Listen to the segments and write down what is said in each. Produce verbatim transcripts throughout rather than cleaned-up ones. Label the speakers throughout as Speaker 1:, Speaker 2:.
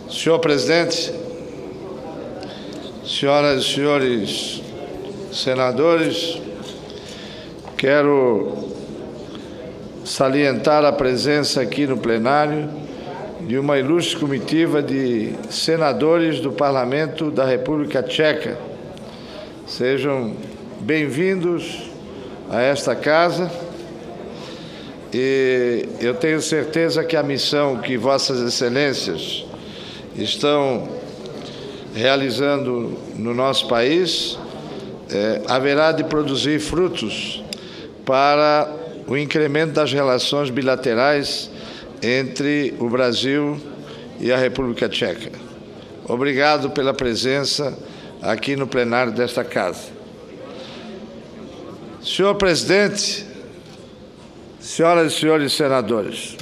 Speaker 1: Senhor presidente, senhoras e senhores senadores, quero salientar a presença aqui no plenário de uma ilustre comitiva de senadores do Parlamento da República Tcheca. Sejam bem-vindos a esta casa e eu tenho certeza que a missão que Vossas Excelências estão realizando no nosso país é, haverá de produzir frutos para o incremento das relações bilaterais entre o Brasil e a República Tcheca. Obrigado pela presença aqui no plenário desta casa. Senhor presidente, senhoras e senhores senadores,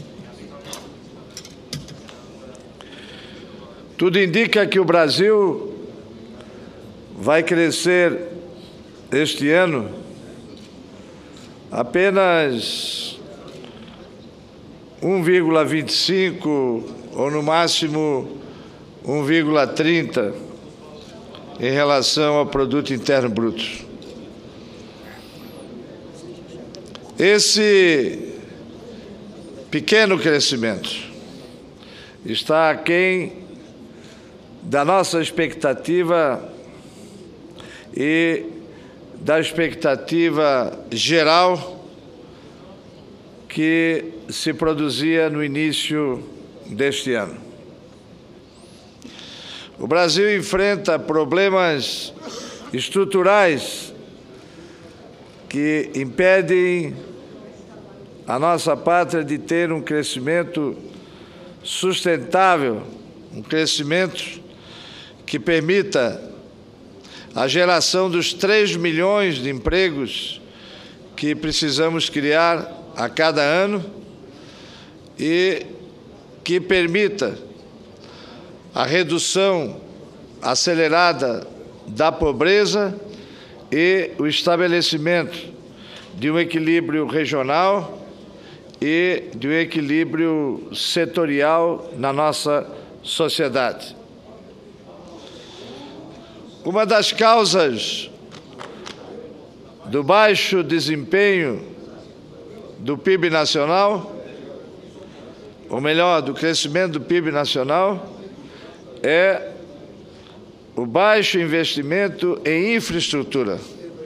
Speaker 1: tudo indica que o Brasil vai crescer este ano apenas um vírgula vinte e cinco ou no máximo um vírgula trinta em relação ao produto interno bruto. Esse pequeno crescimento está aquém da nossa expectativa e da expectativa geral que se produzia no início deste ano. O Brasil enfrenta problemas estruturais que impedem a nossa pátria de ter um crescimento sustentável, um crescimento que permita a geração dos três milhões de empregos que precisamos criar a cada ano e que permita a redução acelerada da pobreza e o estabelecimento de um equilíbrio regional e de um equilíbrio setorial na nossa sociedade. Uma das causas do baixo desempenho do P I B nacional, ou melhor, do crescimento do P I B nacional, é o baixo investimento em infraestrutura.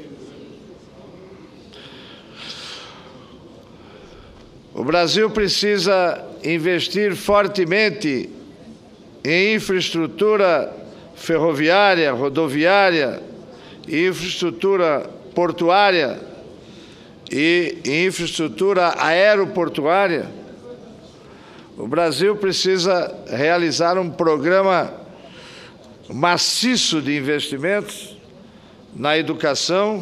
Speaker 1: O Brasil precisa investir fortemente em infraestrutura ferroviária, rodoviária, infraestrutura portuária e infraestrutura aeroportuária. O Brasil precisa realizar um programa maciço de investimentos na educação,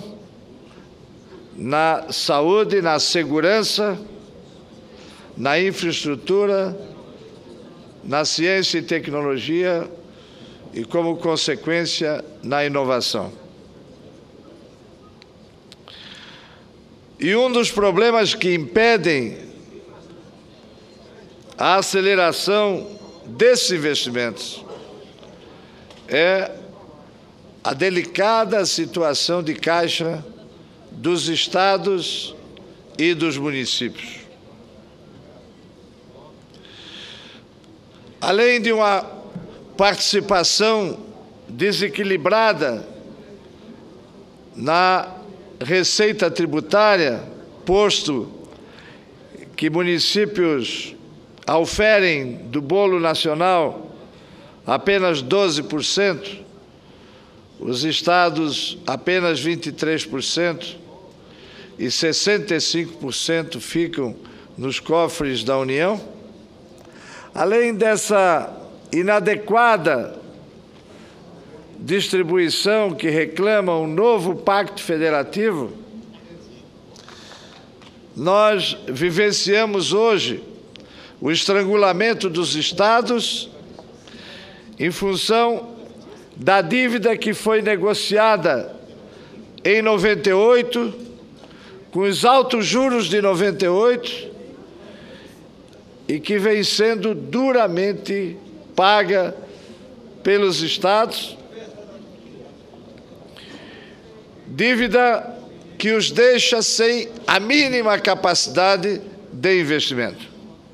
Speaker 1: na saúde, na segurança, na infraestrutura, na ciência e tecnologia e, como consequência, na inovação. E um dos problemas que impedem a aceleração desses investimentos é a delicada situação de caixa dos estados e dos municípios. Além de uma participação desequilibrada na receita tributária, posto que municípios auferem do bolo nacional apenas doze por cento, os estados apenas vinte e três por cento e sessenta e cinco por cento ficam nos cofres da União. Além dessa inadequada distribuição que reclama um novo pacto federativo, nós vivenciamos hoje o estrangulamento dos estados em função da dívida que foi negociada em noventa e oito, com os altos juros de noventa e oito, e que vem sendo duramente paga pelos estados, dívida que os deixa sem a mínima capacidade de investimento.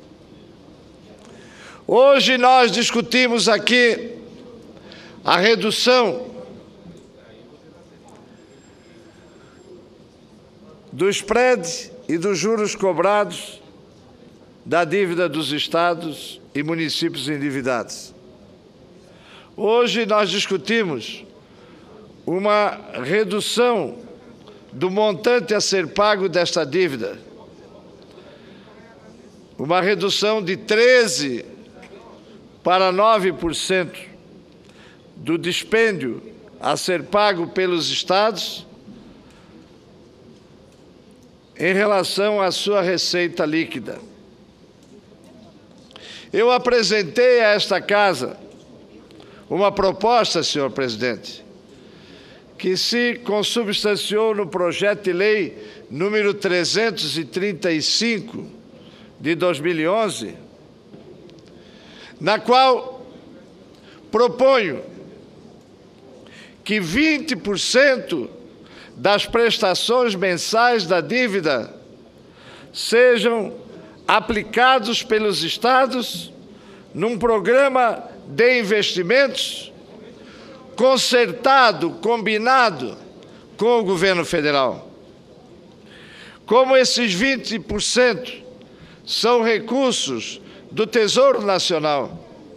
Speaker 1: Hoje nós discutimos aqui a redução do spread e dos juros cobrados da dívida dos estados e municípios endividados. Hoje nós discutimos uma redução do montante a ser pago desta dívida, uma redução de treze para nove por cento do dispêndio a ser pago pelos estados em relação à sua receita líquida. Eu apresentei a esta Casa uma proposta, senhor presidente, que se consubstanciou no projeto de lei número trezentos e trinta e cinco de dois mil e onze, na qual proponho que vinte por cento das prestações mensais da dívida sejam aplicados pelos estados num programa de investimentos concertado, combinado com o governo federal. Como esses vinte por cento são recursos do Tesouro Nacional,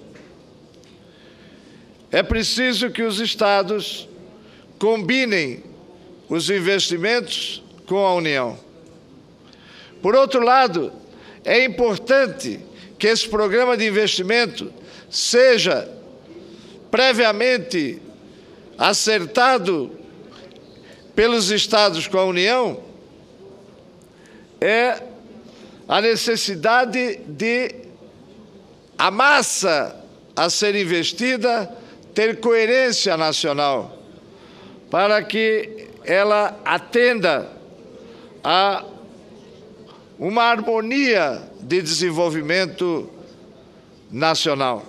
Speaker 1: é preciso que os estados combinem os investimentos com a União. Por outro lado, é importante que esse programa de investimento seja previamente acertado pelos estados com a União, é a necessidade de a massa a ser investida ter coerência nacional, para que ela atenda a uma harmonia de desenvolvimento nacional.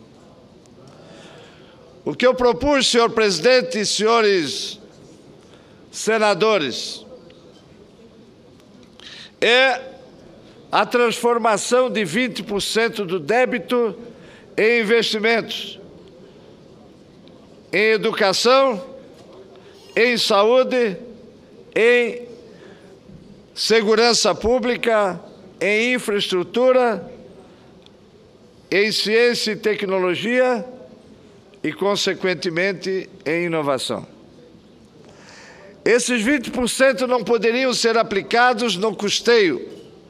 Speaker 1: O que eu propus, senhor presidente e senhores senadores, é a transformação de vinte por cento do débito em investimentos, em educação, em saúde, em segurança pública, em infraestrutura, em ciência e tecnologia e, consequentemente, em inovação. Esses vinte por cento não poderiam ser aplicados no custeio,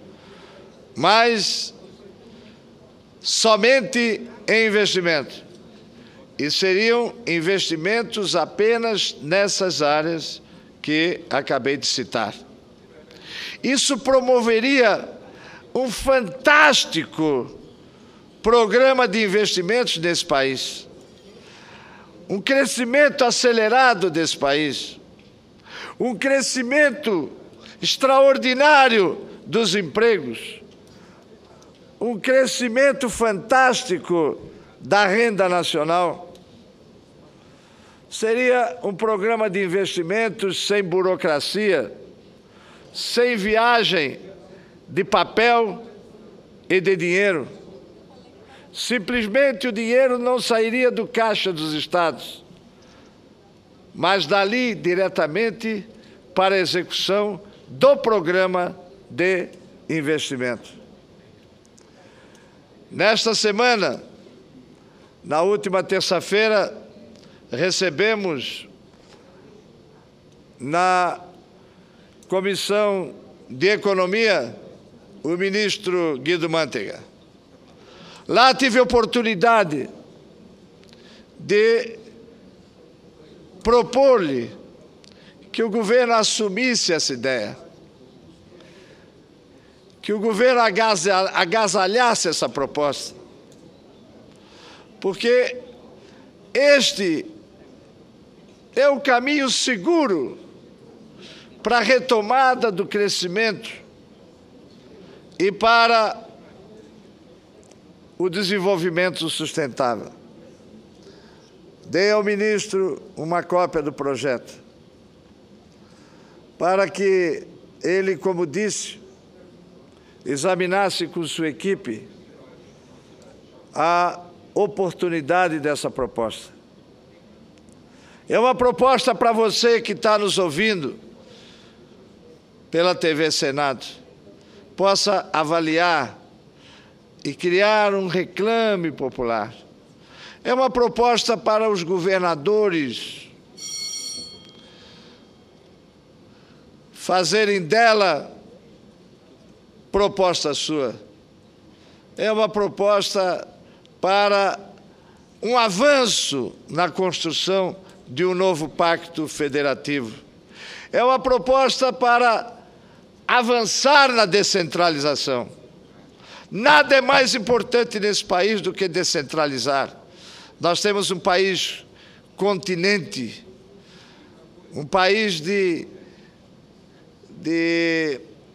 Speaker 1: mas somente em investimento. E seriam investimentos apenas nessas áreas que acabei de citar. Isso promoveria um fantástico programa de investimentos nesse país, um crescimento acelerado desse país, um crescimento extraordinário dos empregos, um crescimento fantástico da renda nacional. Seria um programa de investimentos sem burocracia, sem viagem de papel e de dinheiro. Simplesmente o dinheiro não sairia do caixa dos estados, mas dali diretamente para a execução do programa de investimento. Nesta semana, na última terça-feira, recebemos na Comissão de Economia o ministro Guido Mantega. Lá tive a oportunidade de propor-lhe que o governo assumisse essa ideia, que o governo agasalhasse essa proposta, porque este é o caminho seguro para a retomada do crescimento e para o desenvolvimento sustentável. dei ao ministro uma cópia do projeto, para que ele, como disse, examinasse com sua equipe a oportunidade dessa proposta. É uma proposta para você que está nos ouvindo pela T V Senado, possa avaliar e criar um reclame popular. É uma proposta para os governadores fazerem dela proposta sua. É uma proposta para um avanço na construção de um novo pacto federativo. É uma proposta para avançar na descentralização. Nada é mais importante nesse país do que descentralizar. Nós temos um país continente, um país de, de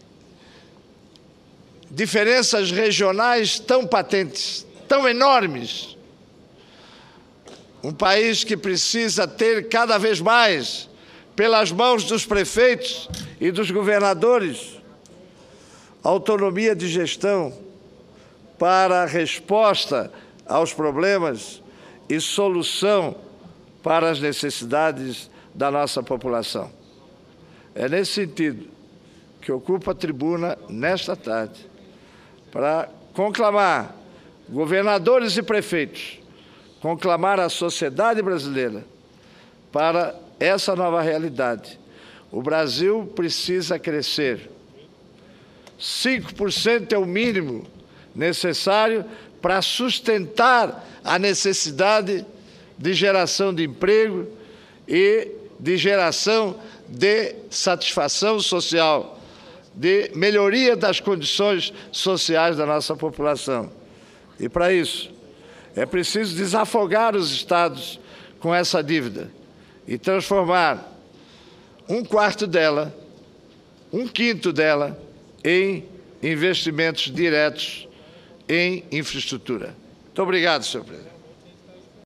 Speaker 1: diferenças regionais tão patentes, tão enormes. Um país que precisa ter cada vez mais, pelas mãos dos prefeitos e dos governadores, autonomia de gestão para a resposta aos problemas e solução para as necessidades da nossa população. É nesse sentido que ocupo a tribuna nesta tarde para conclamar governadores e prefeitos, conclamar a sociedade brasileira para essa nova realidade. O Brasil precisa crescer. cinco por cento é o mínimo necessário para sustentar a necessidade de geração de emprego e de geração de satisfação social, de melhoria das condições sociais da nossa população. E, para isso, é preciso desafogar os estados com essa dívida e transformar um quarto dela, um quinto dela, em investimentos diretos em infraestrutura. Muito obrigado, senhor presidente.